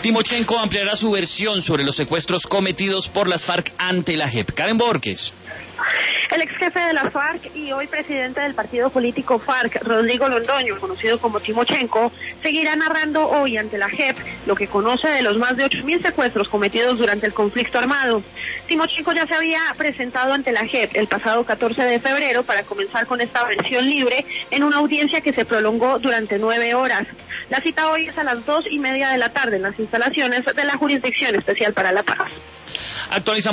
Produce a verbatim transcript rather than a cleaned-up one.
Timochenko ampliará su versión sobre los secuestros cometidos por las FARC ante la J E P. Karen Borges. El ex jefe de la FARC y hoy presidente del partido político FARC, Rodrigo Londoño, conocido como Timochenko, seguirá narrando hoy ante la J E P lo que conoce de los más de ocho mil secuestros cometidos durante el conflicto armado. Timochenko ya se había presentado ante la J E P el pasado catorce de febrero para comenzar con esta versión libre en una audiencia que se prolongó durante nueve horas. La cita hoy es a las dos y media de la tarde en las instalaciones de la Jurisdicción Especial para la Paz. Actualizamos